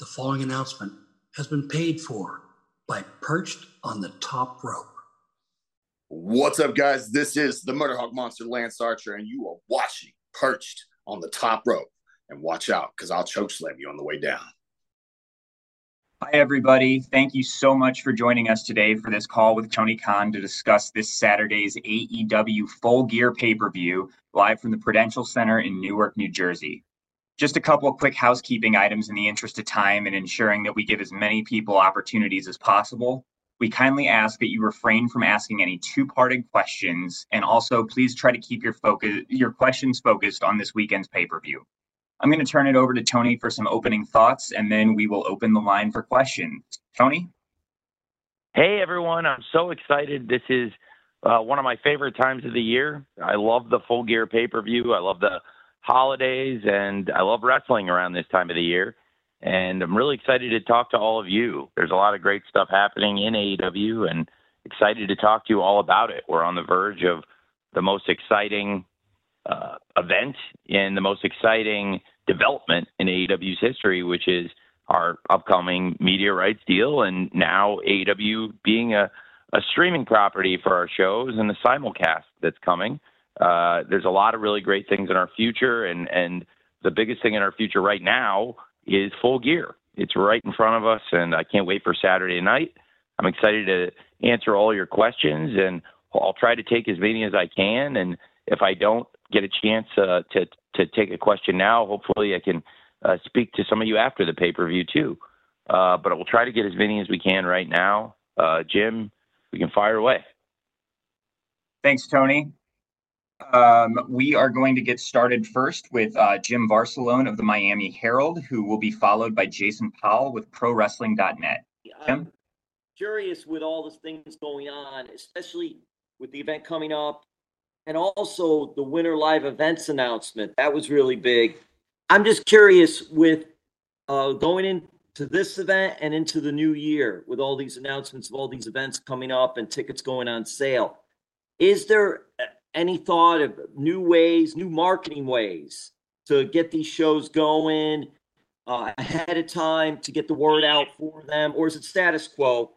The following announcement has been paid for by Perched on the Top Rope. What's up, guys? This is the Murderhawk Monster, Lance Archer, and you are watching Perched on the Top Rope. And watch out, because I'll chokeslam you on the way down. Hi, everybody. Thank you so much for joining us today for this call with Tony Khan to discuss this Saturday's AEW Full Gear pay-per-view live from the Prudential Center in Newark, New Jersey. Just a couple of quick housekeeping items in the interest of time and ensuring that we give as many people opportunities as possible. We kindly ask that you refrain from asking any two-parted questions, and also please try to keep your questions focused on this weekend's pay-per-view. I'm going to turn it over to Tony for some opening thoughts, and then we will open the line for questions. Tony? Hey, everyone. I'm so excited. This is one of my favorite times of the year. I love the Full Gear pay-per-view. I love the holidays, and I love wrestling around this time of the year. And I'm really excited to talk to all of you. There's a lot of great stuff happening in AEW, and excited to talk to you all about it. We're on the verge of the most exciting event and the most exciting development in AEW's history, which is our upcoming media rights deal, and now AEW being a streaming property for our shows and the simulcast that's coming. There's a lot of really great things in our future, and the biggest thing in our future right now is Full Gear. It's right in front of us, and I can't wait for Saturday night. I'm excited to answer all your questions, and I'll try to take as many as I can, and if I don't get a chance to take a question now, hopefully I can speak to some of you after the pay-per-view too. But I will try to get as many as we can right now. Jim, we can fire away. Thanks, Tony. We are going to get started first with Jim Varsalone of the Miami Herald, who will be followed by Jason Powell with ProWrestling.net. I'm curious with all the things going on, especially with the event coming up, and also the Winter Live Events announcement. That was really big. I'm just curious with going into this event and into the new year with all these announcements of all these events coming up and tickets going on sale. Is there any thought of new ways, new marketing ways to get these shows going ahead of time to get the word out for them? Or is it status quo?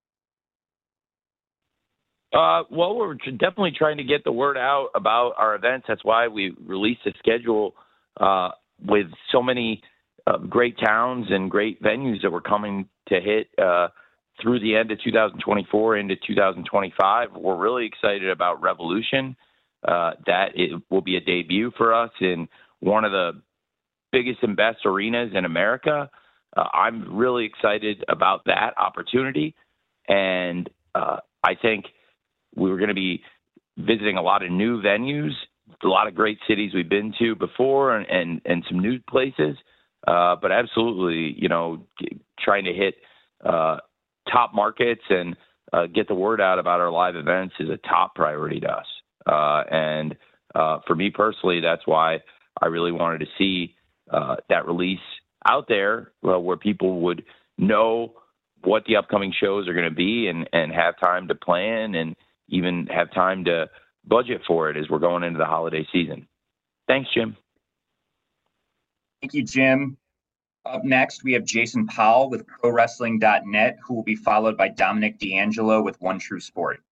Well, we're definitely trying to get the word out about our events. That's why we released a schedule with so many great towns and great venues that we're coming to hit through the end of 2024 into 2025. We're really excited about Revolution. That it will be a debut for us in one of the biggest and best arenas in America. I'm really excited about that opportunity. And I think we're going to be visiting a lot of new venues, a lot of great cities we've been to before, and some new places. But absolutely, trying to hit top markets and get the word out about our live events is a top priority to us. And for me personally, that's why I really wanted to see that release out there where people would know what the upcoming shows are going to be and have time to plan and even have time to budget for it as we're going into the holiday season. Thanks, Jim. Thank you, Jim. Up next, we have Jason Powell with ProWrestling.net, who will be followed by Dominic D'Angelo with One True Sport.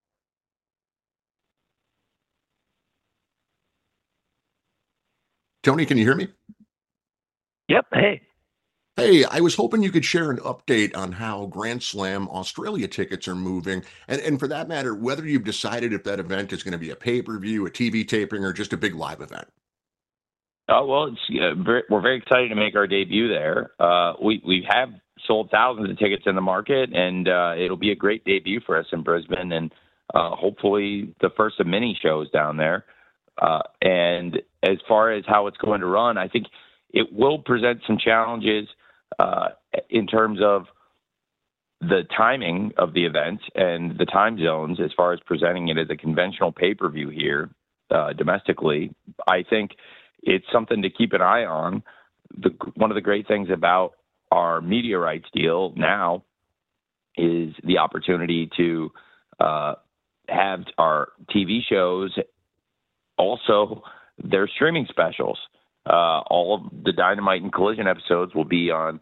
Tony, can you hear me? Yep. Hey. Hey, I was hoping you could share an update on how Grand Slam Australia tickets are moving. And for that matter, whether you've decided if that event is going to be a pay-per-view, a TV taping, or just a big live event. Well, we're very excited to make our debut there. We have sold thousands of tickets in the market, and it'll be a great debut for us in Brisbane, and hopefully the first of many shows down there. And as far as how it's going to run, I think it will present some challenges in terms of the timing of the event and the time zones as far as presenting it as a conventional pay-per-view here domestically. I think it's something to keep an eye on. One of the great things about our media rights deal now is the opportunity to have our TV shows also their streaming specials. All of the Dynamite and Collision episodes will be on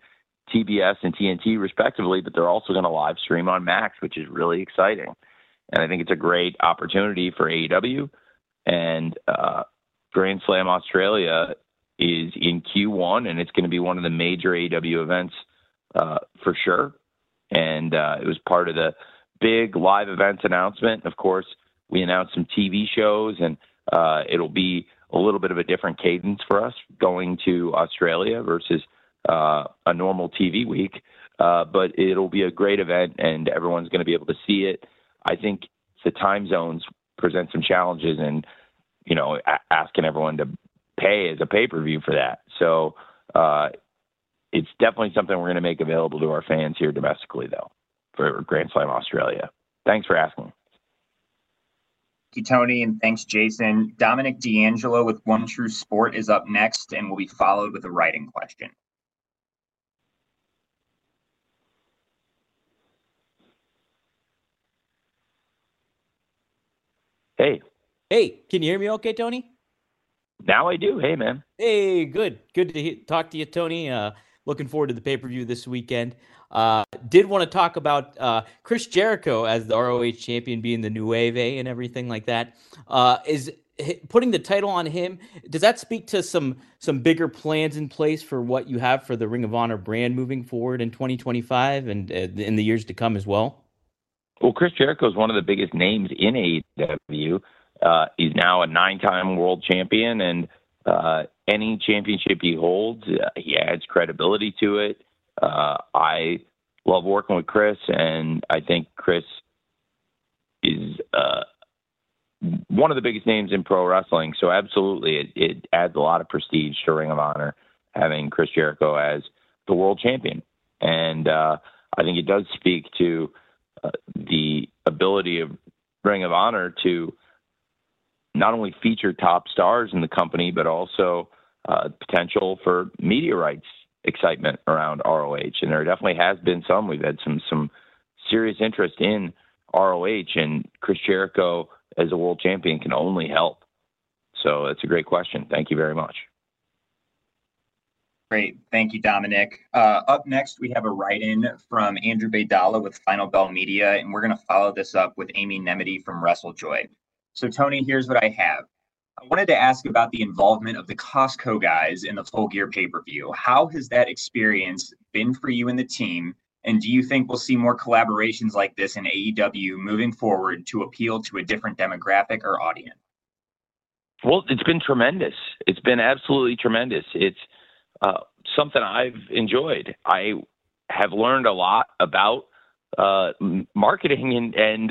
TBS and TNT respectively, but they're also going to live stream on Max, which is really exciting. And I think it's a great opportunity for AEW. And Grand Slam Australia is in Q1, and it's going to be one of the major AEW events for sure. And it was part of the big live events announcement. Of course, we announced some TV shows, and it'll be a little bit of a different cadence for us going to Australia versus a normal TV week. But it'll be a great event, and everyone's going to be able to see it. I think the time zones present some challenges, and asking everyone to pay as a pay-per-view for that. So it's definitely something we're going to make available to our fans here domestically, though, for Grand Slam Australia. Thanks for asking. Thank you, Tony, and thanks, Jason. Dominic D'Angelo with One True Sport is up next and will be followed with a writing question. Hey. Hey, can you hear me okay, Tony? Now I do. Hey, man. Hey, good. Good to talk to you, Tony. Looking forward to the pay-per-view this weekend. Did want to talk about Chris Jericho as the ROH champion being the Nueve and everything like that. Is putting the title on him, does that speak to some bigger plans in place for what you have for the Ring of Honor brand moving forward in 2025 and in the years to come as well? Well, Chris Jericho is one of the biggest names in AEW. He's now a 9-time world champion, and any championship he holds, he adds credibility to it. I love working with Chris, and I think Chris is one of the biggest names in pro wrestling. So absolutely, it adds a lot of prestige to Ring of Honor having Chris Jericho as the world champion. And I think it does speak to the ability of Ring of Honor to not only feature top stars in the company, but also potential for media rights excitement around ROH. And there definitely has been some. We've had some serious interest in ROH, and Chris Jericho as a world champion can only help. So that's a great question. Thank you very much. Great. Thank you, Dominic. Up next, we have a write-in from Andrew Baydala with Final Bell Media, and we're going to follow this up with Amy Nemedy from WrestleJoy. So, Tony, here's what I have. I wanted to ask about the involvement of the Costco guys in the Full Gear pay-per-view. How has that experience been for you and the team? And do you think we'll see more collaborations like this in AEW moving forward to appeal to a different demographic or audience? Well, it's been tremendous. It's been absolutely tremendous. It's something I've enjoyed. I have learned a lot about marketing and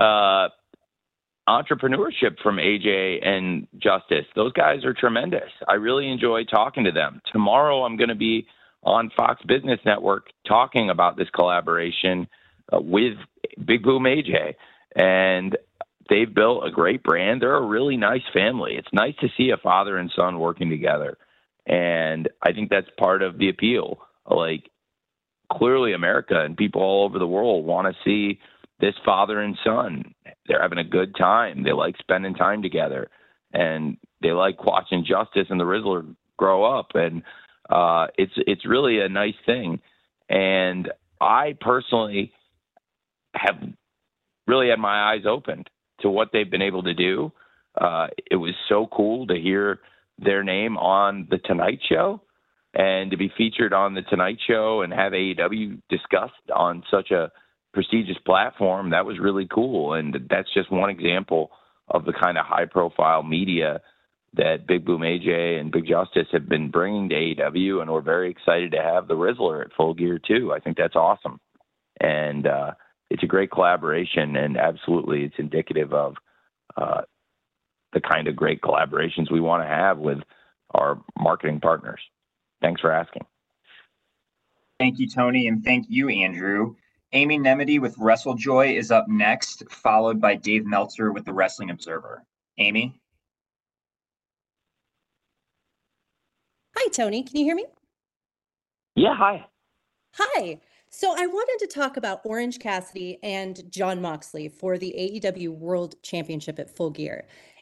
entrepreneurship from AJ and Justice. Those guys are tremendous. I really enjoy talking to them. Tomorrow, I'm going to be on Fox Business Network talking about this collaboration with Big Boom AJ. And they've built a great brand. They're a really nice family. It's nice to see a father and son working together. And I think that's part of the appeal. Like, clearly America and people all over the world want to see this father and son. They're having a good time. They like spending time together, and they like watching Justice and the Rizzler grow up. And it's really a nice thing. And I personally have really had my eyes opened to what they've been able to do. It was so cool to hear their name on The Tonight Show and to be featured on The Tonight Show and have AEW discussed on such a prestigious platform. That was really cool. And that's just one example of the kind of high profile media that Big Boom AJ and Big Justice have been bringing to AEW. And we're very excited to have the Rizzler at Full Gear too. I think that's awesome. And it's a great collaboration, and absolutely it's indicative of the kind of great collaborations we want to have with our marketing partners. Thanks for asking. Thank you, Tony, and thank you, Andrew. Amy Nemedy with WrestleJoy is up next, followed by Dave Meltzer with the Wrestling Observer. Amy? Hi, Tony. Can you hear me? Yeah, hi. Hi. So I wanted to talk about Orange Cassidy and Jon Moxley for the AEW World Championship at Full Gear.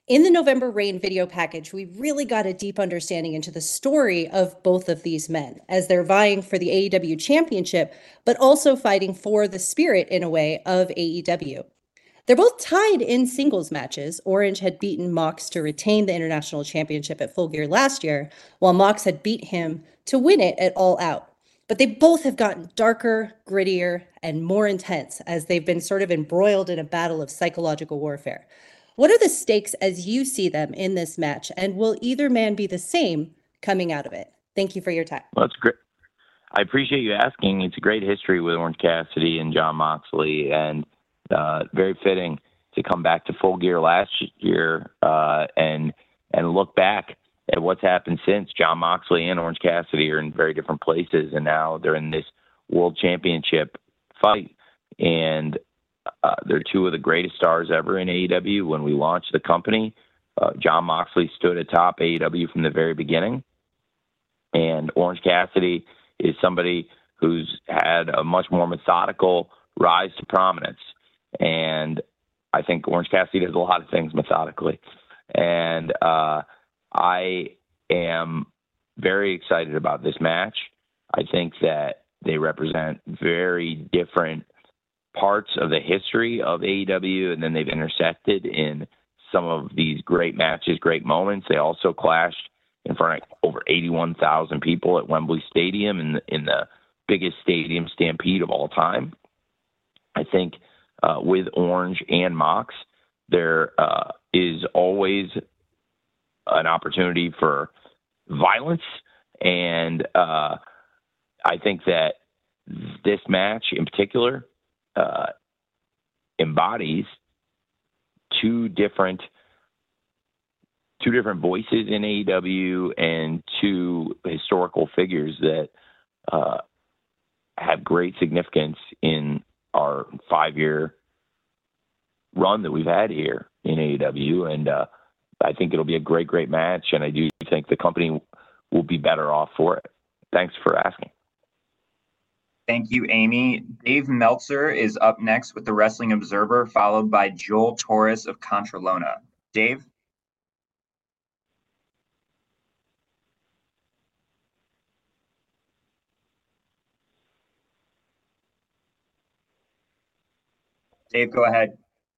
In the November Rain video package, we really got a deep understanding into the story of both of these men as they're vying for the AEW championship, but also fighting for the spirit, in a way, of AEW. They're both tied in singles matches. Orange had beaten Mox to retain the international championship at Full Gear last year, while Mox had beat him to win it at All Out. But they both have gotten darker, grittier, and more intense as they've been sort of embroiled in a battle of psychological warfare. What are the stakes as you see them in this match, and will either man be the same coming out of it? Thank you for your time. Well, that's great. I appreciate you asking. It's a great history with Orange Cassidy and Jon Moxley, and very fitting to come back to Full Gear last year and look back at what's happened since. Jon Moxley and Orange Cassidy are in very different places, and now they're in this world championship fight. And they're two of the greatest stars ever in AEW. When we launched the company, Jon Moxley stood atop AEW from the very beginning. And Orange Cassidy is somebody who's had a much more methodical rise to prominence. And I think Orange Cassidy does a lot of things methodically. And I am very excited about this match. I think that they represent very different parts of the history of AEW, and then they've intersected in some of these great matches, great moments. They also clashed in front of over 81,000 people at Wembley Stadium in the biggest stadium stampede of all time. I think with Orange and Mox, there is always an opportunity for violence, and I think that this match in particular embodies two different voices in AEW and two historical figures that have great significance in our 5-year run that we've had here in AEW. And I think it'll be a great match, and I do think the company will be better off for it. Thanks for asking. Thank you, Amy. Dave Meltzer is up next with the Wrestling Observer, followed by Joel Torres of Contralona. Dave? Dave, go ahead.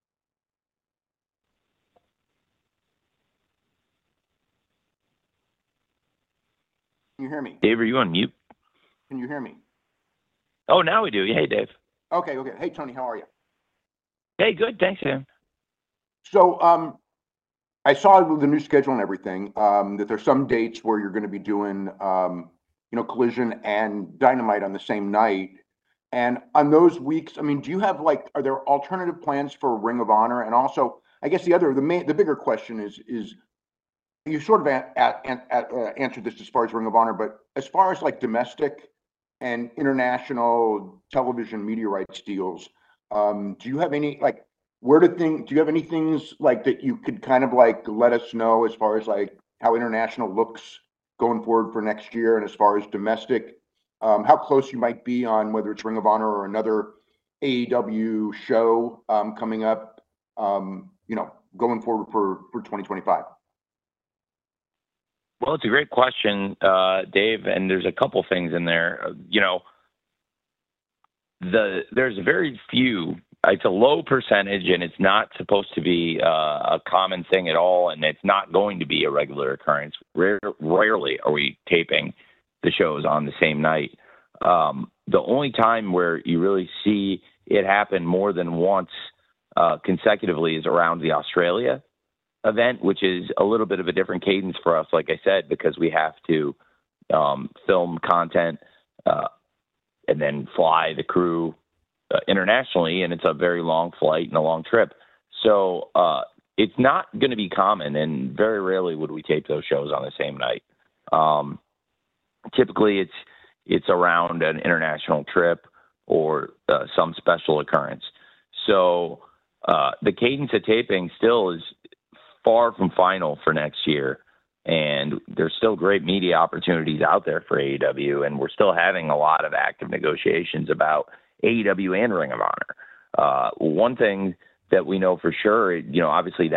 Can you hear me? Dave, are you on mute? Can you hear me? Oh, now we do. Hey, Dave. Okay. Hey, Tony, how are you? Hey, good. Thanks, Sam. So, I saw the new schedule and everything, that there's some dates where you're going to be doing, Collision and Dynamite on the same night. And on those weeks, I mean, do you have are there alternative plans for Ring of Honor? And also, I guess the bigger question is you sort of answered this as far as Ring of Honor, but as far as domestic and international television media rights deals, do you have any do you have any things that you could kind of let us know as far as how international looks going forward for next year, and as far as domestic, how close you might be on whether it's Ring of Honor or another AEW show coming up, going forward for 2025? Well, it's a great question, Dave, and there's a couple things in there. There's very few. It's a low percentage, and it's not supposed to be a common thing at all, and it's not going to be a regular occurrence. Rarely are we taping the shows on the same night. The only time where you really see it happen more than once consecutively is around the Australia event, which is a little bit of a different cadence for us, like I said, because we have to film content and then fly the crew internationally, and it's a very long flight and a long trip. So it's not going to be common, and very rarely would we tape those shows on the same night. Typically, it's around an international trip or some special occurrence. So the cadence of taping still is far from final for next year, and there's still great media opportunities out there for AEW, and we're still having a lot of active negotiations about AEW and Ring of Honor. One thing that we know for sure, obviously that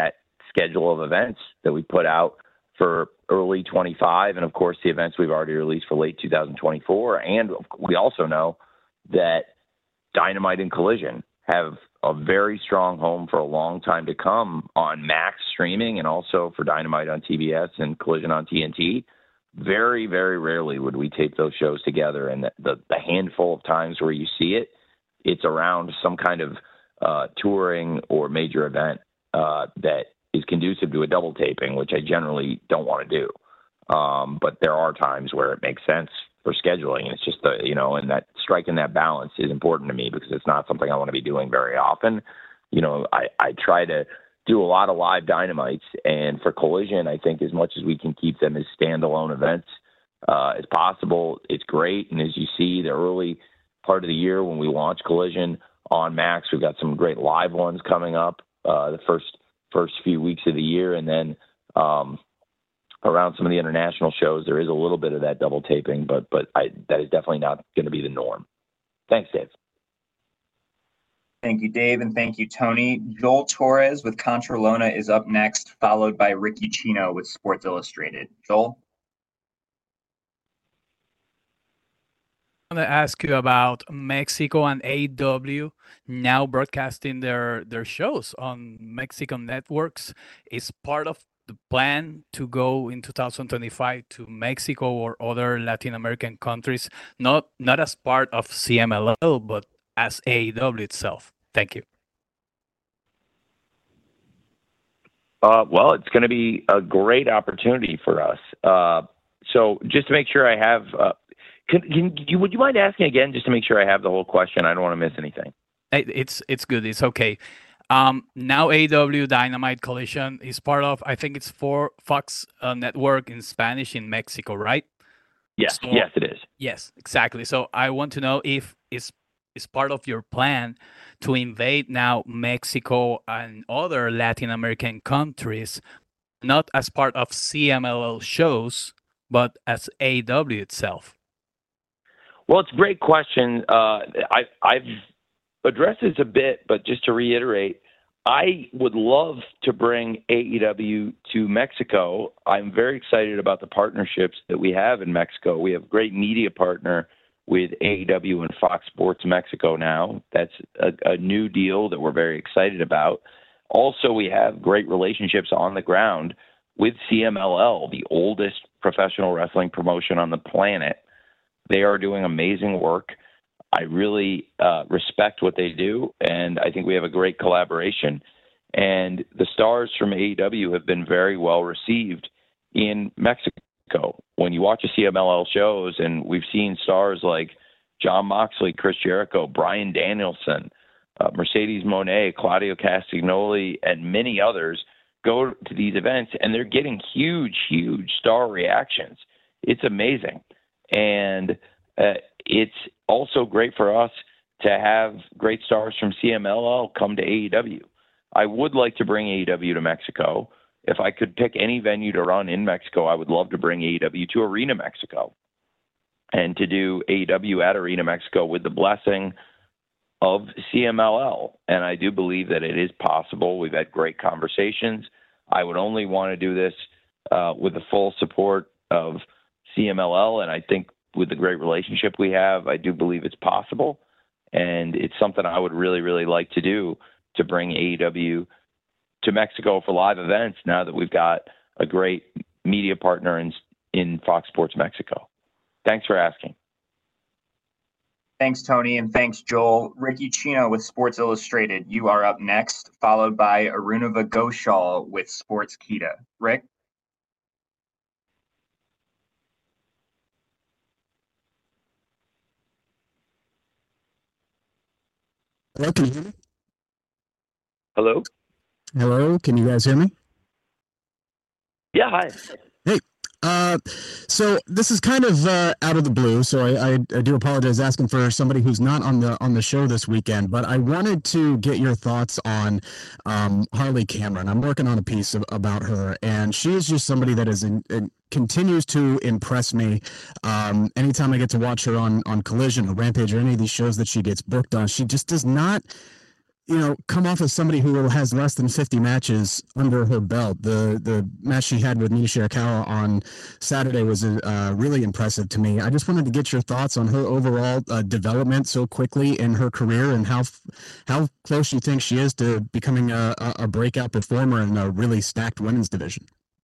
schedule of events that we put out for early 25, and of course the events we've already released for late 2024. And we also know that Dynamite and Collision have a very strong home for a long time to come on Max streaming, and also for Dynamite on TBS and Collision on TNT. Very, very rarely would we tape those shows together, and the handful of times where you see it, it's around some kind of touring or major event that is conducive to a double taping, which I generally don't want to do. But there are times where it makes sense for scheduling. And it's just and that striking that balance is important to me, because it's not something I want to be doing very often. I try to do a lot of live Dynamites, and for Collision, I think as much as we can keep them as standalone events as possible, it's great. And as you see, the early part of the year when we launch Collision on Max, we've got some great live ones coming up the first few weeks of the year, and then around some of the international shows, there is a little bit of that double taping, but that is definitely not going to be the norm. Thanks, Dave. Thank you, Dave, and thank you, Tony. Joel Torres with Contralona is up next, followed by Ricky Chino with Sports Illustrated. Joel? I want to ask you about Mexico and AEW now broadcasting their shows on Mexican networks. Is part of the plan to go in 2025 to Mexico or other Latin American countries, not as part of CMLL, but as AEW itself? Thank you. Well, it's going to be a great opportunity for us. So just to make sure I have, would you mind asking again, just to make sure I have the whole question? I don't want to miss anything. It's good. It's okay. Now AEW Dynamite Collision is part of, I think it's for Fox Network in Spanish in Mexico, right? Yes, So, yes, it is. yes, exactly. So I want to know if it's part of your plan to invade now Mexico and other Latin American countries, not as part of CMLL shows, but as AEW itself. Well, it's a great question. I've addressed this a bit, but just to reiterate, I would love to bring AEW to Mexico. I'm very excited about the partnerships that we have in Mexico. We have a great media partner with AEW and Fox Sports Mexico now. That's a new deal that we're very excited about. Also, we have great relationships on the ground with CMLL, the oldest professional wrestling promotion on the planet. They are doing amazing work. I really respect what they do, and I think we have a great collaboration. And the stars from AEW have been very well received in Mexico. When you watch a CMLL shows, and we've seen stars like Jon Moxley, Chris Jericho, Bryan Danielson, Mercedes Moné, Claudio Castagnoli, and many others go to these events, and they're getting huge, huge star reactions. It's amazing. And it's also great for us to have great stars from CMLL come to AEW. I would like to bring AEW to Mexico. If I could pick any venue to run in Mexico, I would love to bring AEW to Arena Mexico and to do AEW at Arena Mexico with the blessing of CMLL. And I do believe that it is possible. We've had great conversations. I would only want to do this with the full support of CMLL, and I think with the great relationship we have, I do believe it's possible. And it's something I would really, really like to do, to bring AEW to Mexico for live events now that we've got a great media partner in Fox Sports Mexico. Thanks for asking. Thanks, Tony, and thanks, Joel. Ricky Chino with Sports Illustrated, you are up next, followed by Arunava Ghoshal with Sports Kita. Rick? Hello, can you hear me? Hello? Hello, can you guys hear me? Yeah, hi. Hey, so this is kind of out of the blue, so I do apologize asking for somebody who's not on the show this weekend, but I wanted to get your thoughts on Harley Cameron. I'm working on a piece about her, and she's just somebody that is continues to impress me. Anytime I get to watch her on Collision or Rampage or any of these shows that she gets booked on, she just does not come off as somebody who has less than 50 matches under her belt. The match she had with Mina Shirakawa on Saturday was really impressive to me. I just wanted to get your thoughts on her overall development so quickly in her career, and how close you think she is to becoming a breakout performer in a really stacked women's division.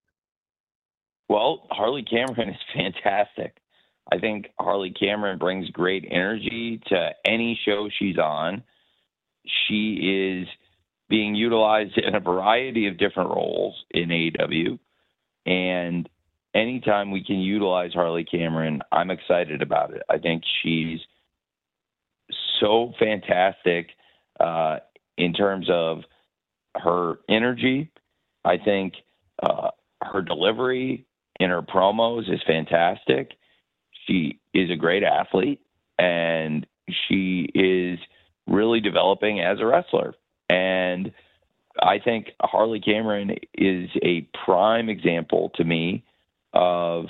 Well, Harley Cameron is fantastic. I think Harley Cameron brings great energy to any show she's on. She is being utilized in a variety of different roles in AEW. And anytime we can utilize Harley Cameron, I'm excited about it. I think she's so fantastic in terms of her energy. I think her delivery in her promos is fantastic. She is a great athlete, and she is really developing as a wrestler. And I think Harley Cameron is a prime example to me of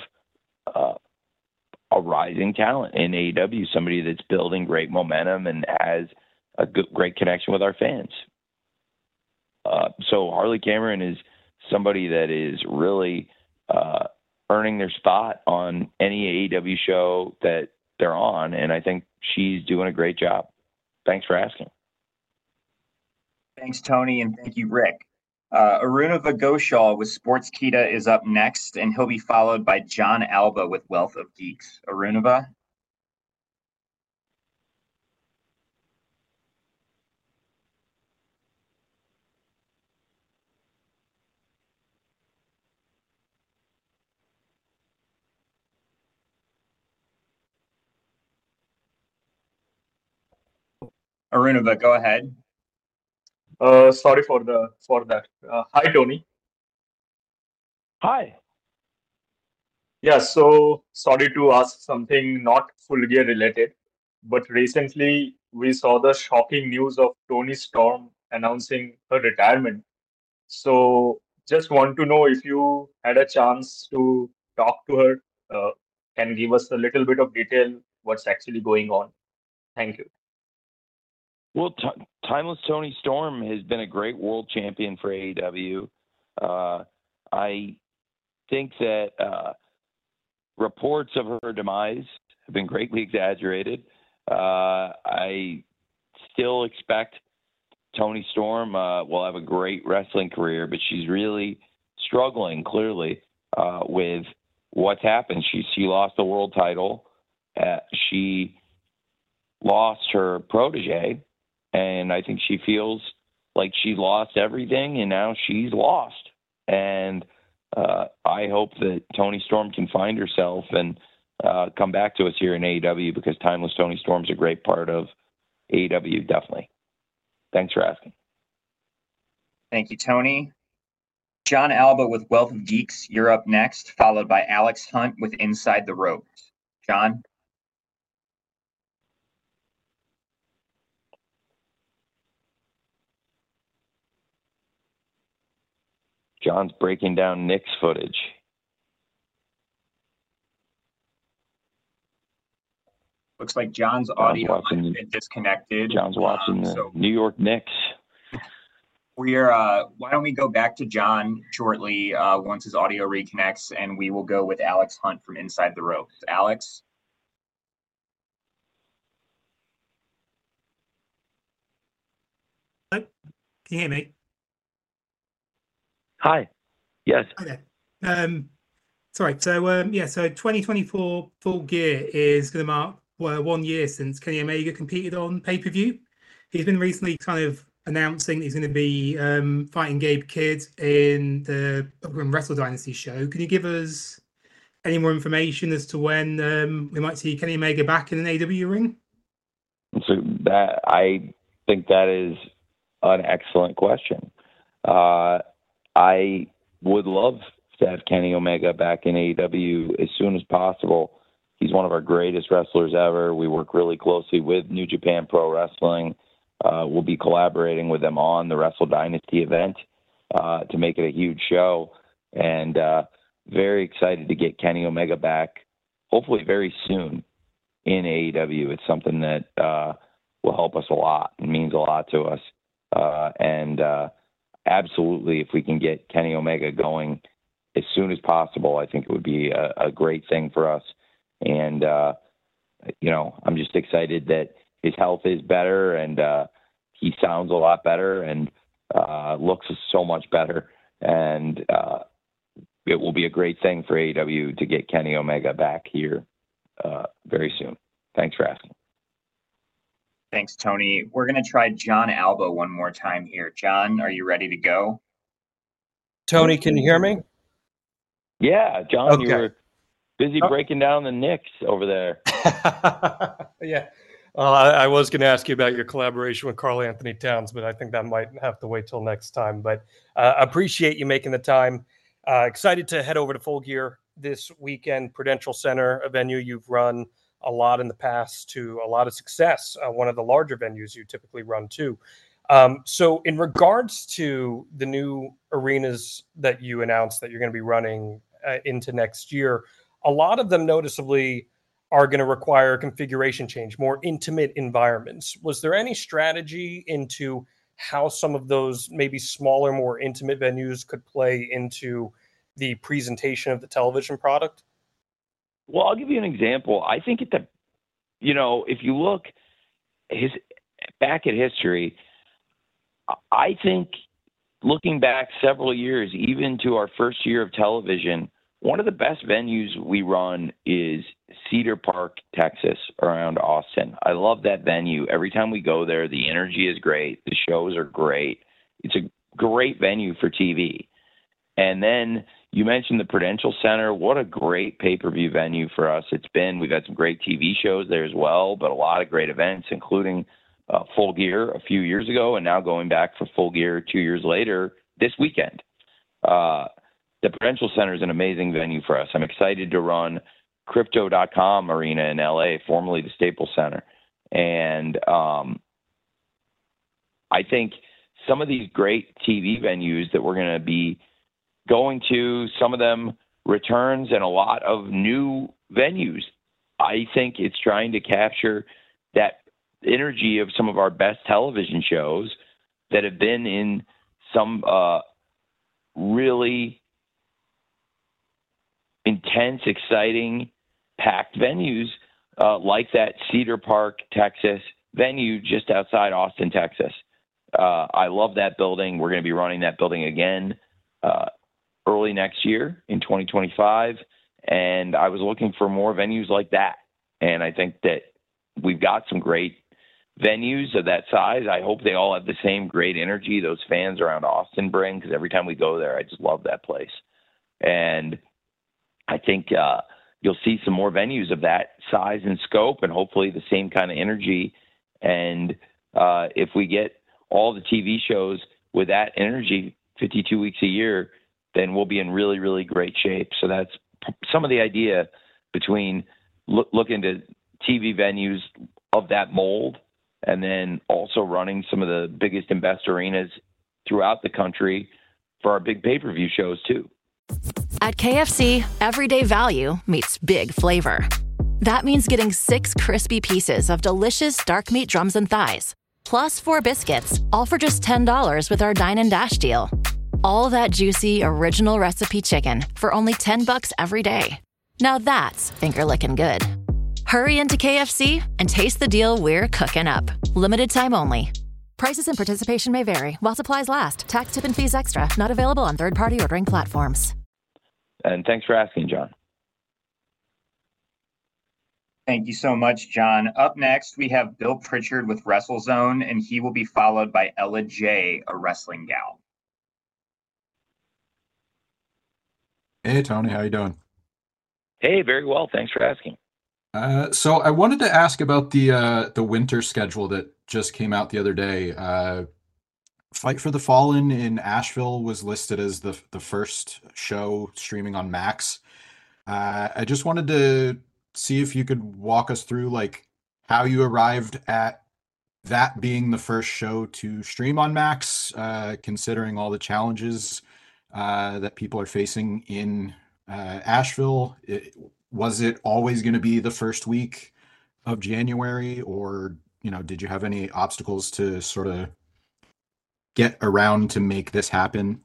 a rising talent in AEW, somebody that's building great momentum and has a great connection with our fans. So Harley Cameron is somebody that is really earning their spot on any AEW show that they're on, and I think she's doing a great job. Thanks for asking. Thanks, Tony, and thank you, Rick. Arunava Ghoshal with Sportskeeda is up next, and he'll be followed by John Alba with Wealth of Geeks. Arunava? Arunava, go ahead. Sorry for that. Hi, Tony. Hi. Yeah, so sorry to ask something not Full Gear related, but recently we saw the shocking news of Tony Storm announcing her retirement. So just want to know if you had a chance to talk to her, can give us a little bit of detail what's actually going on. Thank you. Well, Timeless Tony Storm has been a great world champion for AEW. I think that reports of her demise have been greatly exaggerated. I still expect Tony Storm will have a great wrestling career, but she's really struggling clearly with what's happened. She lost the world title. She lost her protege. And I think she feels like she lost everything, and now she's lost. And I hope that Tony Storm can find herself and come back to us here in AEW, because Timeless Tony Storm's a great part of AEW, definitely. Thanks for asking. Thank you, Tony. John Alba with Wealth of Geeks, you're up next, followed by Alex Hunt with Inside the Ropes. John? John's breaking down Nick's footage. Looks like John's audio has been disconnected. John's watching the New York Knicks. Why don't we go back to John shortly once his audio reconnects, and we will go with Alex Hunt from Inside the Ropes. Alex? Hello? Can you hear me? Hi. Yes. Hi there. Sorry. So so 2024 Full Gear is going to mark 1 year since Kenny Omega competed on pay-per-view. He's been recently kind of announcing that he's going to be fighting Gabe Kidd in the Wrestle Dynasty show. Can you give us any more information as to when we might see Kenny Omega back in an AEW ring? So I think that is an excellent question. I would love to have Kenny Omega back in AEW as soon as possible. He's one of our greatest wrestlers ever. We work really closely with New Japan Pro Wrestling. We'll be collaborating with them on the Wrestle Dynasty event to make it a huge show. And very excited to get Kenny Omega back, hopefully very soon in AEW. It's something that will help us a lot and means a lot to us. And absolutely, if we can get Kenny Omega going as soon as possible, I think it would be a great thing for us. And, I'm just excited that his health is better, and he sounds a lot better, and looks so much better. And it will be a great thing for AEW to get Kenny Omega back here very soon. Thanks for asking. Thanks, Tony. We're going to try John Alba one more time here. John, are you ready to go? Tony, can you hear me? Yeah, John, Okay. You were busy breaking down the Knicks over there. Yeah. I was going to ask you about your collaboration with Karl Anthony Towns, but I think that might have to wait till next time. But appreciate you making the time. Excited to head over to Full Gear this weekend. Prudential Center, a venue you've run a lot in the past to a lot of success, one of the larger venues you typically run too. So in regards to the new arenas that you announced that you're going to be running into next year, a lot of them noticeably are going to require a configuration change, more intimate environments. Was there any strategy into how some of those maybe smaller, more intimate venues could play into the presentation of the television product? Well, I'll give you an example. I think if you look back at history, I think looking back several years, even to our first year of television, one of the best venues we run is Cedar Park, Texas, around Austin. I love that venue. Every time we go there, the energy is great. The shows are great. It's a great venue for TV. And then you mentioned the Prudential Center. What a great pay-per-view venue for us it's been. We've had some great TV shows there as well, but a lot of great events, including Full Gear a few years ago, and now going back for Full Gear 2 years later this weekend. The Prudential Center is an amazing venue for us. I'm excited to run Crypto.com Arena in LA, formerly the Staples Center. And I think some of these great TV venues that we're going to be going to, some of them returns and a lot of new venues. I think it's trying to capture that energy of some of our best television shows that have been in some really intense, exciting, packed venues like that Cedar Park, Texas venue just outside Austin, Texas. I love that building. We're going to be running that building again early next year in 2025. And I was looking for more venues like that. And I think that we've got some great venues of that size. I hope they all have the same great energy those fans around Austin bring, because every time we go there, I just love that place. And I think you'll see some more venues of that size and scope, and hopefully the same kind of energy. And if we get all the TV shows with that energy 52 weeks a year, then we'll be in really, really great shape. So that's some of the idea between looking to TV venues of that mold, and then also running some of the biggest and best arenas throughout the country for our big pay-per-view shows too. At KFC, everyday value meets big flavor. That means getting 6 crispy pieces of delicious dark meat drums and thighs, plus 4 biscuits, all for just $10 with our Dine and Dash deal. All that juicy, original recipe chicken for only $10 every day. Now that's finger-licking good. Hurry into KFC and taste the deal we're cooking up. Limited time only. Prices and participation may vary while supplies last. Tax, tip, and fees extra. Not available on third-party ordering platforms. And thanks for asking, John. Thank you so much, John. Up next, we have Bill Pritchard with WrestleZone, and he will be followed by Ella J, a wrestling gal. Hey, Tony, how you doing? Hey, very well. Thanks for asking. So I wanted to ask about the winter schedule that just came out the other day. Fight for the Fallen in Asheville was listed as the first show streaming on Max. I just wanted to see if you could walk us through like how you arrived at that being the first show to stream on Max, considering all the challenges that people are facing in Asheville. Was it always going to be the first week of January, or did you have any obstacles to sort of get around to make this happen?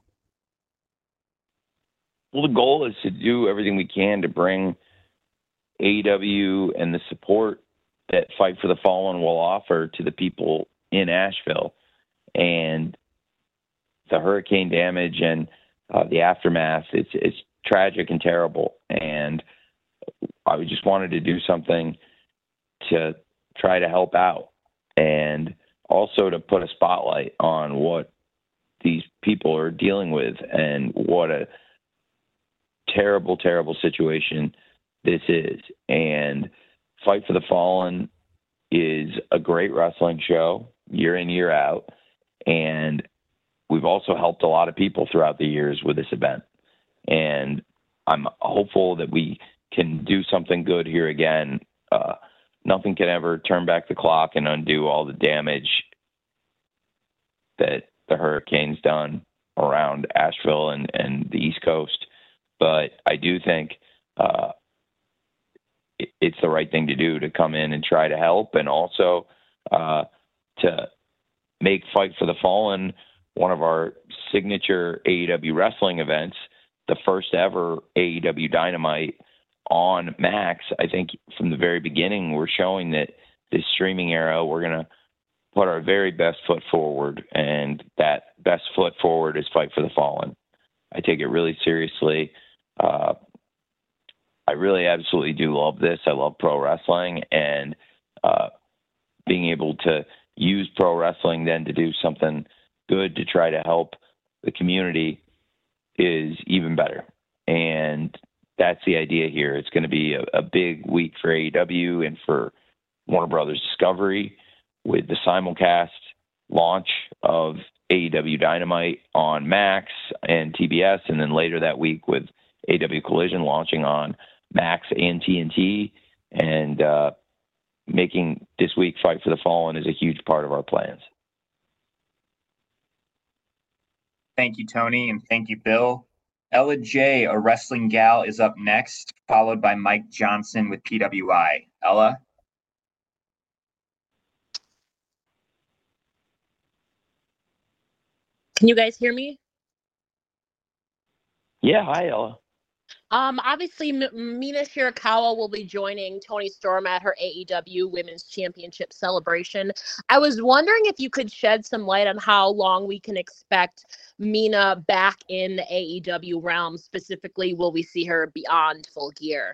Well, the goal is to do everything we can to bring AEW and the support that Fight for the Fallen will offer to the people in Asheville. And the hurricane damage and the aftermath, it's tragic and terrible. And I just wanted to do something to try to help out, and also to put a spotlight on what these people are dealing with and what a terrible, terrible situation this is. And Fight for the Fallen is a great wrestling show year in, year out. And we've also helped a lot of people throughout the years with this event. And I'm hopeful that we can do something good here again. Nothing can ever turn back the clock and undo all the damage that the hurricane's done around Asheville and the East Coast. But I do think it's the right thing to do, to come in and try to help, and also to make Fight for the Fallen one of our signature AEW wrestling events, the first ever AEW Dynamite on Max. I think from the very beginning, we're showing that this streaming era, we're going to put our very best foot forward, and that best foot forward is Fight for the Fallen. I take it really seriously. I really absolutely do love this. I love pro wrestling, and being able to use pro wrestling then to do something good to try to help the community is even better. And that's the idea here. It's going to be a big week for AEW and for Warner Brothers Discovery, with the simulcast launch of AEW Dynamite on Max and TBS, and then later that week with AEW Collision launching on Max and TNT. And making this week Fight for the Fallen is a huge part of our plans. Thank you, Tony, and thank you, Bill. Ella J, a wrestling gal, is up next, followed by Mike Johnson with PWI. Ella? Can you guys hear me? Yeah, hi, Ella. Obviously, Mina Shirakawa will be joining Toni Storm at her AEW Women's Championship celebration. I was wondering if you could shed some light on how long we can expect Mina back in the AEW realm. Specifically, will we see her beyond Full Gear?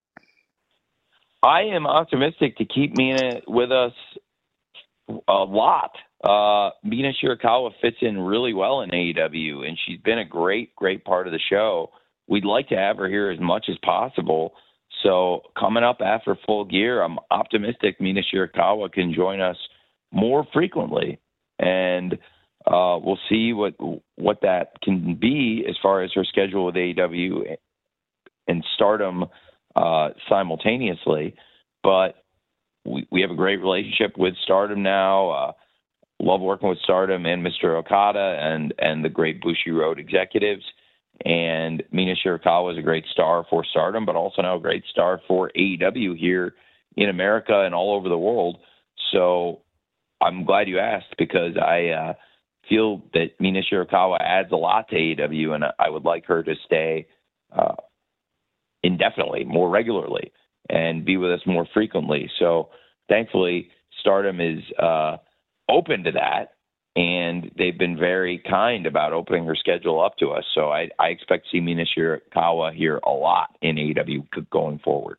I am optimistic to keep Mina with us a lot. Mina Shirakawa fits in really well in AEW, and she's been a great, great part of the show. We'd like to have her here as much as possible. So coming up after Full Gear, I'm optimistic Mina Shirakawa can join us more frequently. And we'll see what that can be as far as her schedule with AEW and Stardom simultaneously. But we have a great relationship with Stardom now. Love working with Stardom and Mr. Okada and the great Bushi Road executives. And Mina Shirakawa is a great star for Stardom, but also now a great star for AEW here in America and all over the world. So I'm glad you asked, because I feel that Mina Shirakawa adds a lot to AEW, and I would like her to stay indefinitely, more regularly, and be with us more frequently. So thankfully, Stardom is open to that. And they've been very kind about opening her schedule up to us. So I expect to see Mina Shirakawa here a lot in AEW going forward.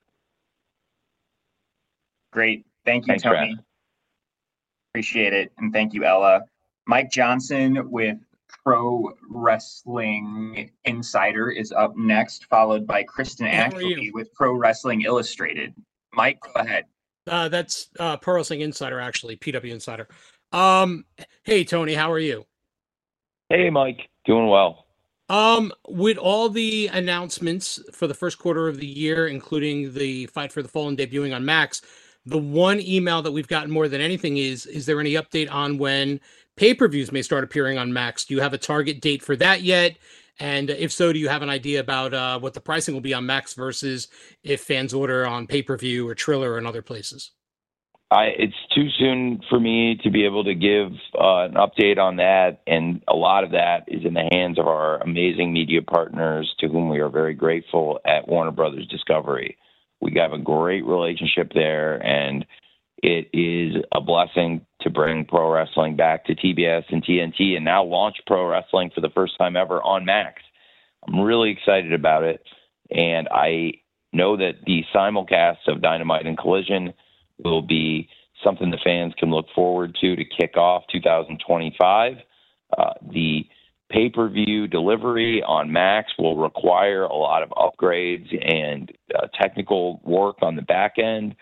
Great. Thank you, Thanks, Tony. Brad. Appreciate it. And thank you, Ella. Mike Johnson with Pro Wrestling Insider is up next, followed by Kristen Ashley with Pro Wrestling Illustrated. Mike, go ahead. That's Pro Wrestling Insider, actually, PW Insider. Hey, Tony, how are you? Hey, Mike. Doing well. With all the announcements for the first quarter of the year, including the Fight for the Fallen debuting on Max, the one email that we've gotten more than anything is there any update on when pay-per-views may start appearing on Max? Do you have a target date for that yet? And if so, do you have an idea about what the pricing will be on Max versus if fans order on pay-per-view or Triller and other places? It's too soon for me to be able to give an update on that, and a lot of that is in the hands of our amazing media partners, to whom we are very grateful at Warner Brothers Discovery. We have a great relationship there, and it is a blessing to bring pro wrestling back to TBS and TNT, and now launch pro wrestling for the first time ever on Max. I'm really excited about it, and I know that the simulcast of Dynamite and Collision will be something the fans can look forward to kick off 2025. The pay-per-view delivery on Max will require a lot of upgrades and technical work on the back end.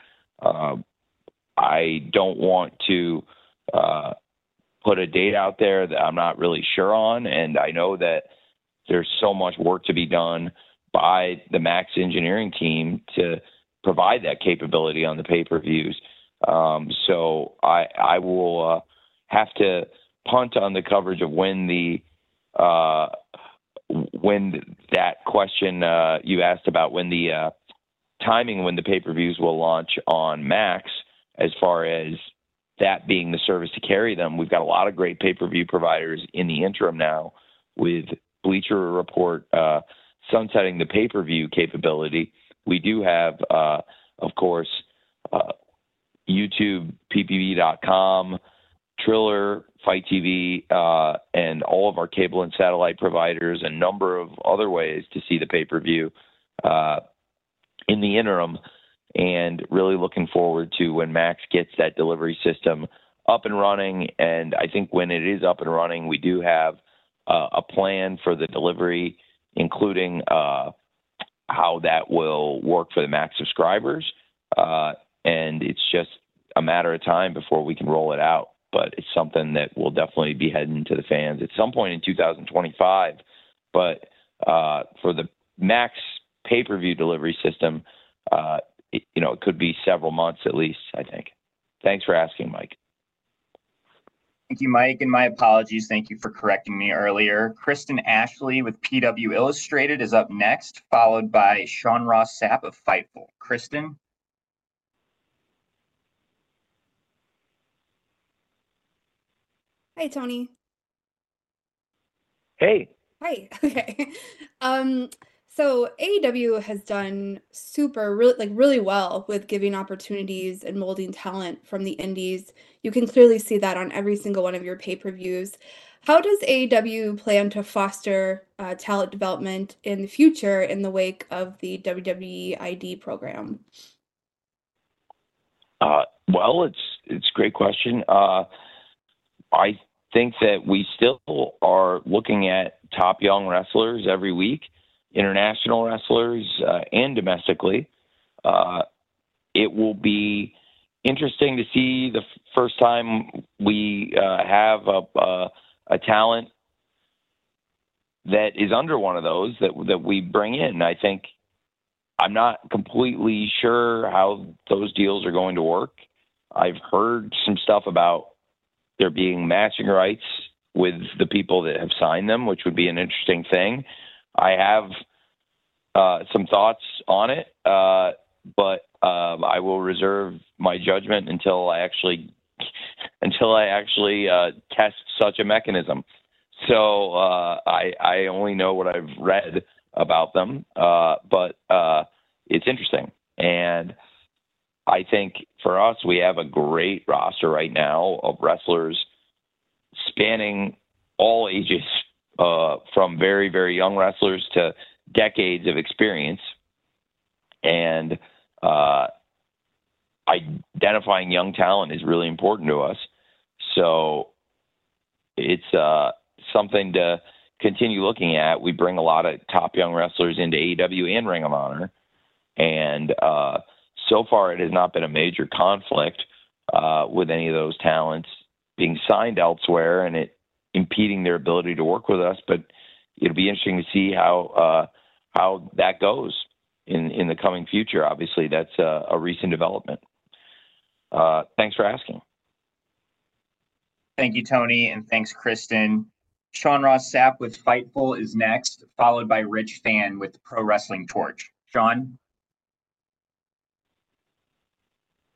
I don't want to put a date out there that I'm not really sure on, and I know that there's so much work to be done by the Max engineering team to provide that capability on the pay-per-views. So I will have to punt on the coverage of when that question you asked about, when the timing when the pay-per-views will launch on Max, as far as that being the service to carry them. We've got a lot of great pay-per-view providers in the interim now, with Bleacher Report sunsetting the pay-per-view capability. We do have, of course, YouTube, PPV.com, Triller, Fight TV, and all of our cable and satellite providers, a number of other ways to see the pay-per-view in the interim, and really looking forward to when Max gets that delivery system up and running. And I think when it is up and running, we do have a plan for the delivery, including how that will work for the Max subscribers. And it's just a matter of time before we can roll it out. But it's something that will definitely be heading to the fans at some point in 2025. But for the Max pay-per-view delivery system, it could be several months at least, I think. Thanks for asking, Mike. Thank you, Mike, and my apologies. Thank you for correcting me earlier. Kristen Ashley with PW Illustrated is up next, followed by Sean Ross Sapp of Fightful. Kristen? Hi, Tony. Hey. Hi. Okay. So AEW has done really well with giving opportunities and molding talent from the indies. You can clearly see that on every single one of your pay-per-views. How does AEW plan to foster talent development in the future in the wake of the WWE ID program? Well, it's a great question. I think that we still are looking at top young wrestlers every week, international wrestlers and domestically. It will be interesting to see the first time we have a talent that is under one of those that we bring in. I think I'm not completely sure how those deals are going to work. I've heard some stuff about there being matching rights with the people that have signed them, which would be an interesting thing. I have some thoughts on it, but I will reserve my judgment until I actually test such a mechanism. So I only know what I've read about them, but it's interesting. And I think for us, we have a great roster right now of wrestlers spanning all ages, from very, very young wrestlers to decades of experience. And identifying young talent is really important to us. So it's something to continue looking at. We bring a lot of top young wrestlers into AEW and Ring of Honor. And so far, it has not been a major conflict with any of those talents being signed elsewhere and it impeding their ability to work with us. But it'll be interesting to see how that goes in the coming future. Obviously, that's a recent development. Thanks for asking. Thank you, Tony, and thanks, Kristen. Sean Ross Sapp with Fightful is next, followed by Rich Fan with Pro Wrestling Torch. Sean?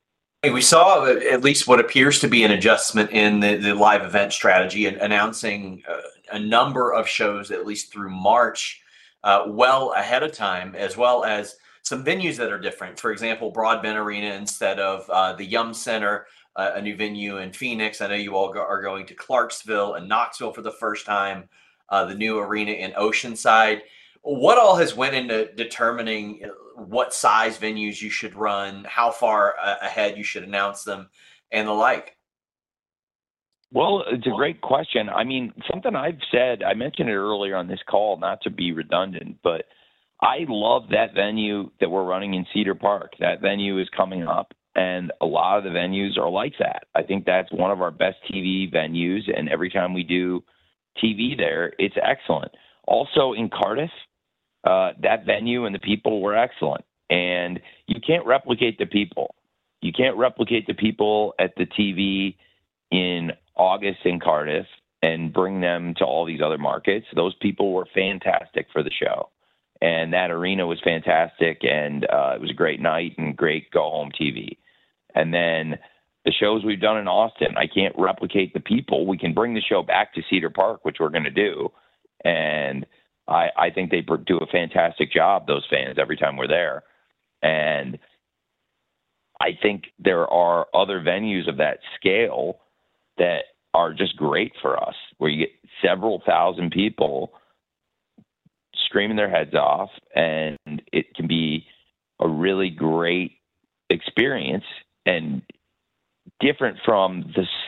We saw at least what appears to be an adjustment in the live event strategy, and announcing a number of shows, at least through March, well ahead of time, as well as some venues that are different. For example, Broadbent Arena instead of the Yum Center, a new venue in Phoenix. I know you all are going to Clarksville and Knoxville for the first time, the new arena in Oceanside. What all has went into determining what size venues you should run, how far ahead you should announce them, and the like? Well, it's a great question. I mean, something I've said, I mentioned it earlier on this call, not to be redundant, but I love that venue that we're running in Cedar Park. That venue is coming up, and a lot of the venues are like that. I think that's one of our best TV venues, and every time we do TV there, it's excellent. Also in Cardiff, that venue and the people were excellent. And you can't replicate the people. You can't replicate the people at the TV in August in Cardiff and bring them to all these other markets. Those people were fantastic for the show. And that arena was fantastic, and it was a great night and great go-home TV. And then the shows we've done in Austin, I can't replicate the people. We can bring the show back to Cedar Park, which we're going to do. And I think they do a fantastic job, those fans, every time we're there. And I think there are other venues of that scale that are just great for us, where you get several thousand people screaming their heads off, and it can be a really great experience and different from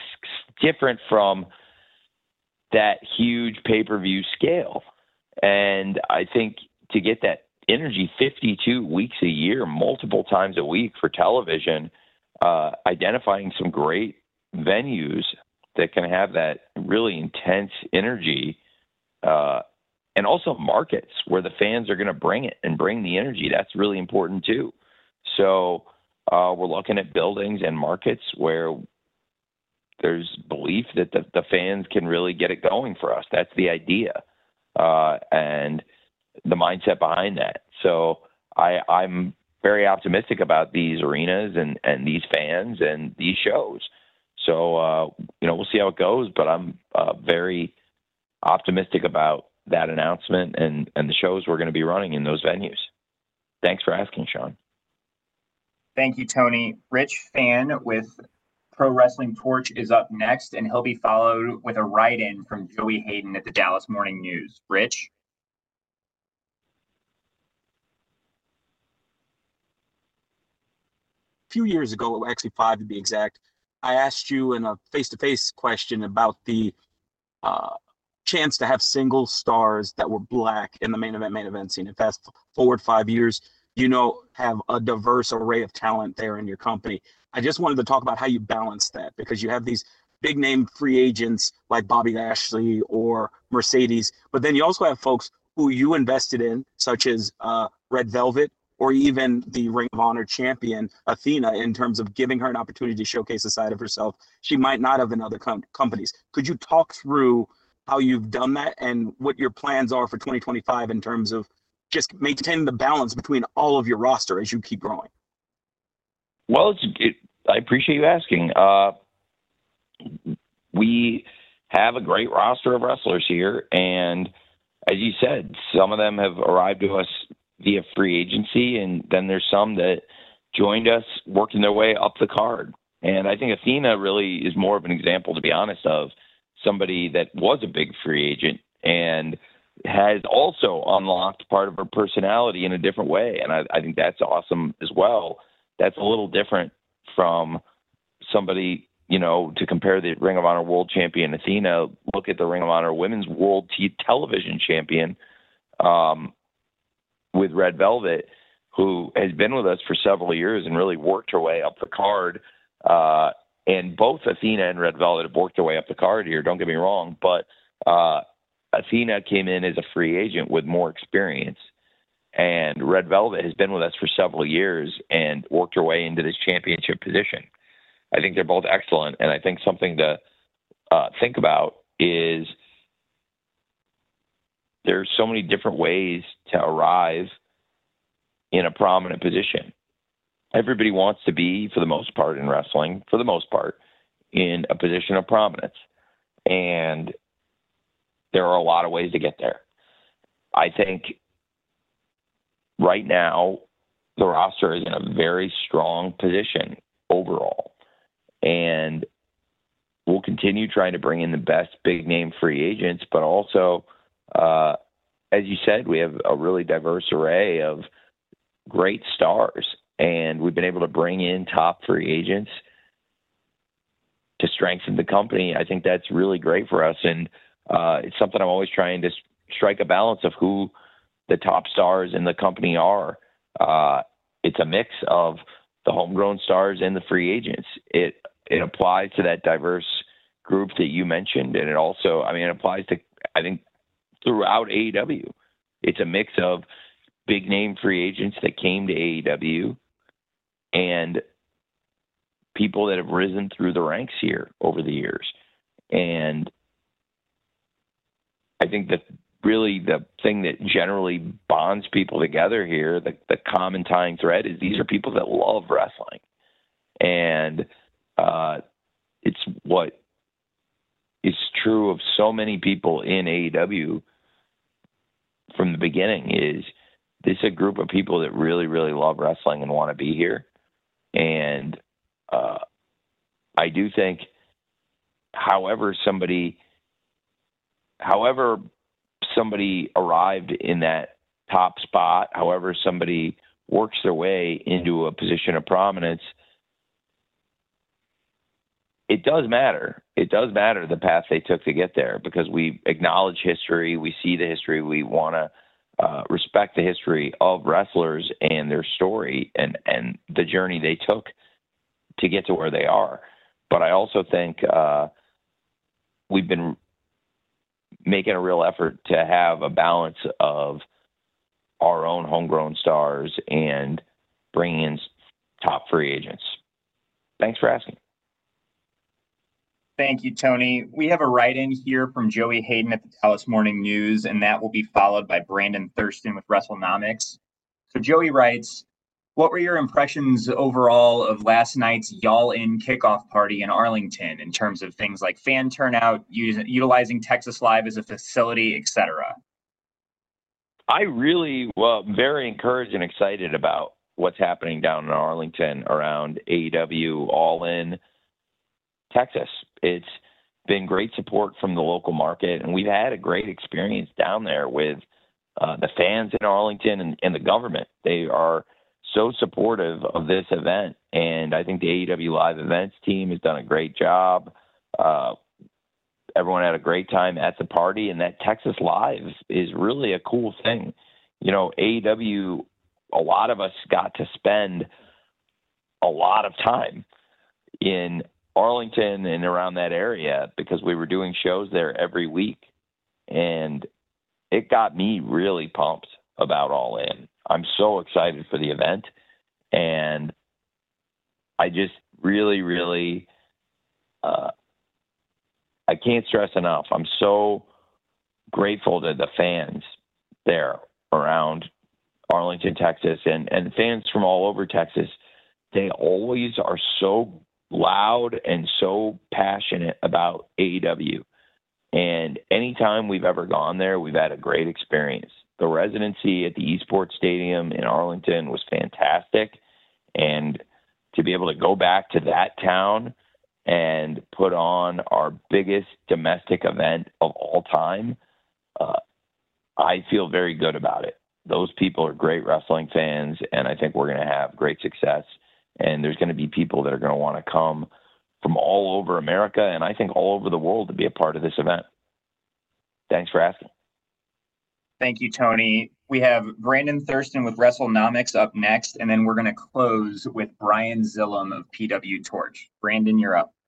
that huge pay-per-view scale. And I think to get that energy 52 weeks a year, multiple times a week for television, identifying some great venues that can have that really intense energy, and also markets where the fans are going to bring it and bring the energy. That's really important too. So we're looking at buildings and markets where there's belief that the fans can really get it going for us. That's the idea. And the mindset behind that. So I'm very optimistic about these arenas and these fans and these shows. So, we'll see how it goes, but I'm very optimistic about that announcement and the shows we're going to be running in those venues. Thanks for asking, Sean. Thank you, Tony. Rich Fan with Pro Wrestling Torch is up next, and he'll be followed with a write-in from Joey Hayden at the Dallas Morning News. Rich? A few years ago, actually 5 to be exact, I asked you in a face-to-face question about the chance to have single stars that were Black in the main event scene. And fast forward 5 years, have a diverse array of talent there in your company. I just wanted to talk about how you balance that, because you have these big name free agents like Bobby Lashley or Mercedes, but then you also have folks who you invested in, such as Red Velvet, or even the Ring of Honor champion Athena, in terms of giving her an opportunity to showcase a side of herself she might not have in other companies. Could you talk through how you've done that and what your plans are for 2025 in terms of just maintaining the balance between all of your roster as you keep growing? Well, I appreciate you asking. We have a great roster of wrestlers here, and as you said, some of them have arrived to us via free agency, and then there's some that joined us working their way up the card. And I think Athena really is more of an example, to be honest, of somebody that was a big free agent and has also unlocked part of her personality in a different way. And I think that's awesome as well. That's a little different from somebody, to compare the Ring of Honor World Champion Athena. Look at the Ring of Honor Women's World Television Champion with Red Velvet, who has been with us for several years and really worked her way up the card. And both Athena and Red Velvet have worked their way up the card here, don't get me wrong, but Athena came in as a free agent with more experience, and Red Velvet has been with us for several years and worked her way into this championship position. I think they're both excellent, and I think something to think about is there's so many different ways to arrive in a prominent position. everybody wants to be, for the most part in wrestling, in a position of prominence. And there are a lot of ways to get there. I think right now the roster is in a very strong position overall. And we'll continue trying to bring in the best big name free agents, but also, as you said, we have a really diverse array of great stars, and we've been able to bring in top free agents to strengthen the company. I think that's really great for us. And it's something I'm always trying to strike a balance of who the top stars in the company are. It's a mix of the homegrown stars and the free agents. It applies to that diverse group that you mentioned. And it also, it applies to, I think, throughout AEW. It's a mix of big name free agents that came to AEW and people that have risen through the ranks here over the years. And I think that really the thing that generally bonds people together here, the common tying thread, is these are people that love wrestling. And it's what is true of so many people in AEW from the beginning, is this is a group of people that really, really love wrestling and want to be here. And I do think, however somebody arrived in that top spot, however somebody works their way into a position of prominence, it does matter. It does matter the path they took to get there, because we acknowledge history. We see the history. We want to respect the history of wrestlers and their story and the journey they took to get to where they are. But I also think we've been making a real effort to have a balance of our own homegrown stars and bringing in top free agents. Thanks for asking. Thank you, Tony. We have a write-in here from Joey Hayden at the Dallas Morning News, and that will be followed by Brandon Thurston with WrestleNomics. So Joey writes, what were your impressions overall of last night's Y'all-In kickoff party in Arlington in terms of things like fan turnout, utilizing Texas Live as a facility, etc.? I really, very encouraged and excited about what's happening down in Arlington around AEW All-In Texas. It's been great support from the local market, and we've had a great experience down there with the fans in Arlington and the government. They are so supportive of this event, and I think the AEW Live Events team has done a great job. Everyone had a great time at the party, and that Texas Live is really a cool thing. You know, AEW, a lot of us got to spend a lot of time in Arlington and around that area because we were doing shows there every week, and it got me really pumped about All In. I'm so excited for the event, and I just really, I can't stress enough. I'm so grateful to the fans there around Arlington, Texas, and fans from all over Texas. They always are so loud and so passionate about AEW. And anytime we've ever gone there, we've had a great experience. The residency at the Esports Stadium in Arlington was fantastic. And to be able to go back to that town and put on our biggest domestic event of all time, I feel very good about it. Those people are great wrestling fans, and I think we're going to have great success. And there's going to be people that are going to want to come from all over America, and I think all over the world, to be a part of this event. Thanks for asking. Thank you, Tony. We have Brandon Thurston with WrestleNomics up next, and then we're going to close with Brian Zillum of PW Torch. Brandon, you're up.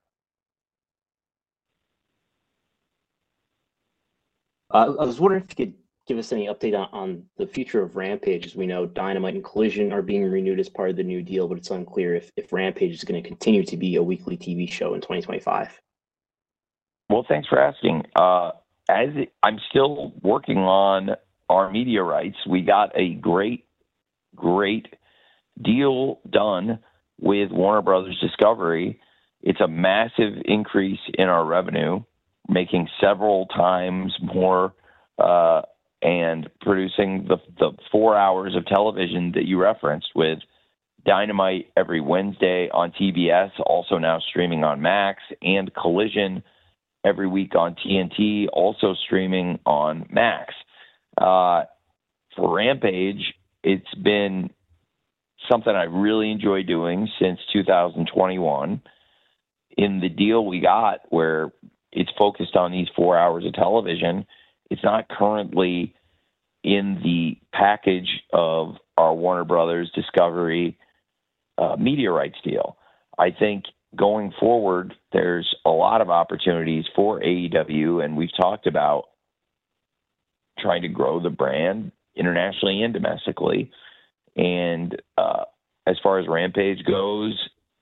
I was wondering if you could give us any update on the future of Rampage. As we know, Dynamite and Collision are being renewed as part of the new deal, but it's unclear if Rampage is going to continue to be a weekly TV show in 2025. Well, thanks for asking. I'm still working on our media rights. We got a great deal done with Warner Brothers Discovery, it's a massive increase in our revenue, making several times more and producing the 4 hours of television that you referenced, with Dynamite every Wednesday on TBS, also now streaming on Max, and Collision every week on TNT, also streaming on Max. For Rampage, it's been something I really enjoy doing since 2021. In the deal we got, where it's focused on these 4 hours of television, it's not currently in the package of our Warner Brothers Discovery media rights deal. I think going forward, there's a lot of opportunities for AEW, and we've talked about trying to grow the brand internationally and domestically. And as far as Rampage goes,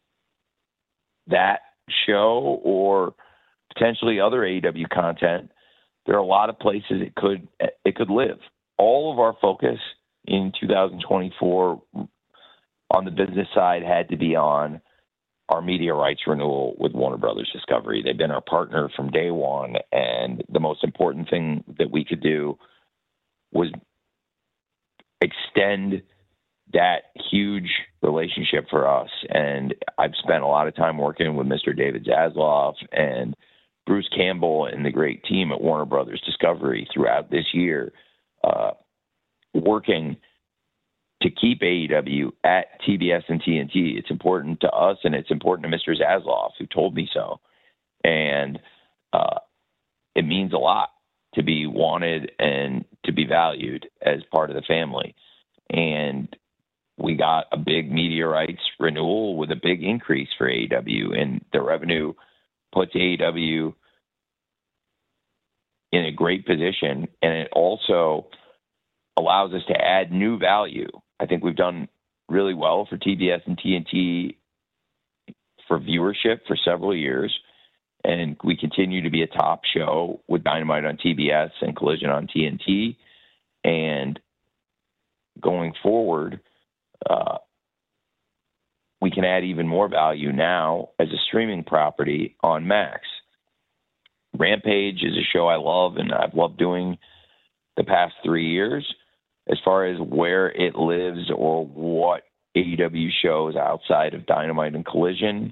that show or potentially other AEW content, there are a lot of places it could live. All of our focus in 2024 on the business side had to be on our media rights renewal with Warner Brothers Discovery. They've been our partner from day one, and the most important thing that we could do was extend that huge relationship for us. And I've spent a lot of time working with Mr. David Zaslav and Bruce Campbell and the great team at Warner Brothers Discovery throughout this year, working to keep AEW at TBS and TNT. It's important to us, and it's important to Mr. Zaslav, who told me so. And it means a lot to be wanted and to be valued as part of the family. And we got a big media rights renewal with a big increase for AEW, and the revenue puts AEW in a great position, and it also allows us to add new value. I think we've done really well for TBS and TNT for viewership for several years, and we continue to be a top show with Dynamite on TBS and Collision on TNT. And going forward, we can add even more value now as a streaming property on Max. Rampage is a show I love, and I've loved doing the past 3 years. As far as where it lives or what AEW shows outside of Dynamite and Collision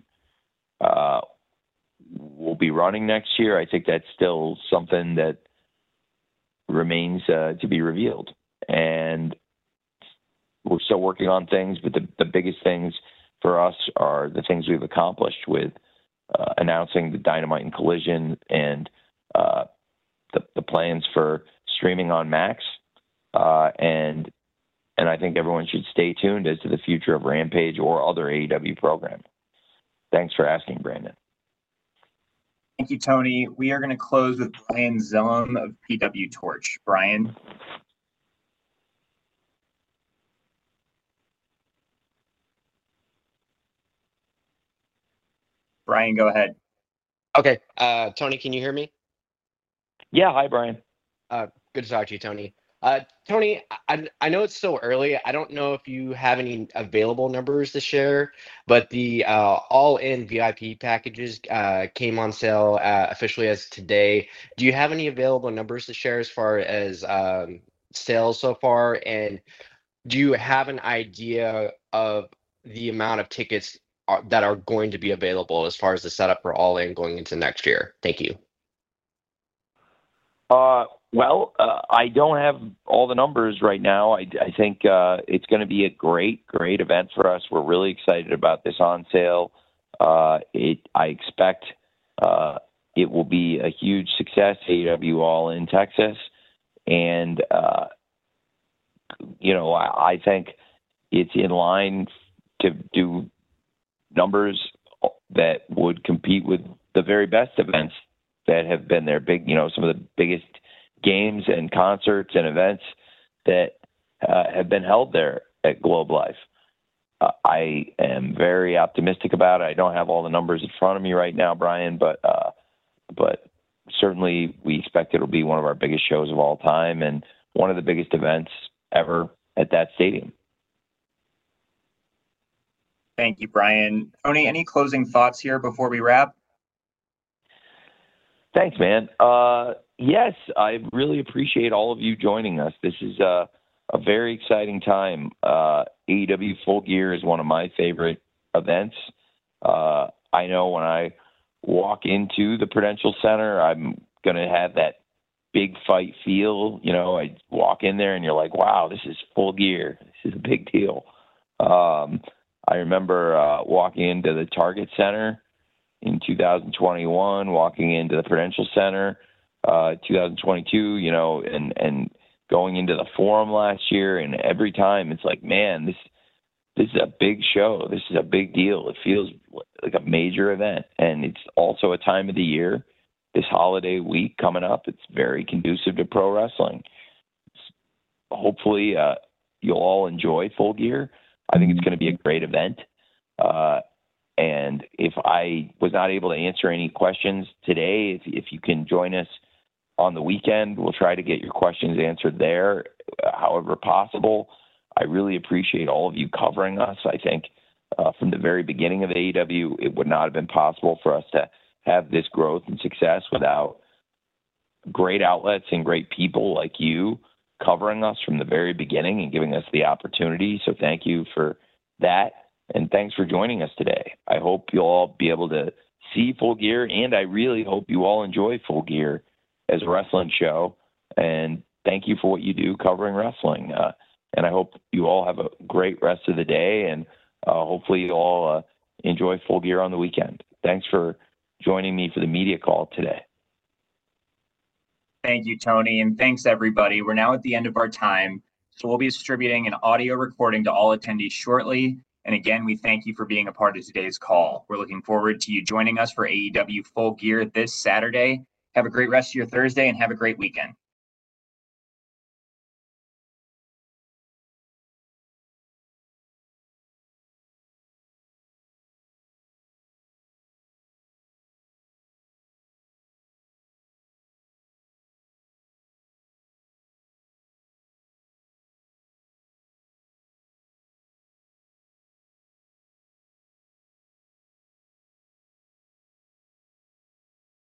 will be running next year, I think that's still something that remains to be revealed. And we're still working on things, but the biggest things for us are the things we've accomplished with announcing the Dynamite and Collision and the plans for streaming on Max. And I think everyone should stay tuned as to the future of Rampage or other AEW program. Thanks for asking, Brandon. Thank you, Tony. We are going to close with Brian Zillum of PW Torch. Brian. Brian, go ahead. Okay. Tony, can you hear me? Yeah. Hi, Brian. Good to talk to you, Tony. Tony, I know it's still early. I don't know if you have any available numbers to share, but the all-in VIP packages came on sale officially as today. Do you have any available numbers to share as far as sales so far? And do you have an idea of the amount of tickets that are going to be available as far as the setup for all-in going into next year? Thank you. Well, I don't have all the numbers right now. I think it's going to be a great event for us. We're really excited about this on sale. I expect it will be a huge success, AEW All in Texas. And, I think it's in line to do numbers that would compete with the very best events that have been there. Some of the biggest games and concerts and events that have been held there at Globe Life. I am very optimistic about it. I don't have all the numbers in front of me right now, Brian, but certainly we expect it'll be one of our biggest shows of all time and one of the biggest events ever at that stadium. Thank you, Brian. Tony, any closing thoughts here before we wrap? Thanks, man. Yes, I really appreciate all of you joining us. This is a very exciting time. AEW Full Gear is one of my favorite events. I know when I walk into the Prudential Center, I'm going to have that big fight feel. You know, I walk in there and you're like, wow, this is Full Gear. This is a big deal. I remember walking into the Target Center in 2021, walking into the Prudential Center 2022, you know, and going into the Forum last year, and every time it's like, man, this is a big show. This is a big deal. It feels like a major event, and it's also a time of the year, this holiday week coming up, it's very conducive to pro wrestling. Hopefully you'll all enjoy Full Gear. I think it's going to be a great event. And if I was not able to answer any questions today, if you can join us on the weekend, we'll try to get your questions answered there, however possible. I really appreciate all of you covering us. I think from the very beginning of AEW, it would not have been possible for us to have this growth and success without great outlets and great people like you covering us from the very beginning and giving us the opportunity. So thank you for that. And thanks for joining us today. I hope you'll all be able to see Full Gear, and I really hope you all enjoy Full Gear as a wrestling show. And thank you for what you do covering wrestling. And I hope you all have a great rest of the day, and hopefully you all enjoy Full Gear on the weekend. Thanks for joining me for the media call today. Thank you, Tony, and thanks, everybody. We're now at the end of our time, so we'll be distributing an audio recording to all attendees shortly. And again, we thank you for being a part of today's call. We're looking forward to you joining us for AEW Full Gear this Saturday. Have a great rest of your Thursday and have a great weekend.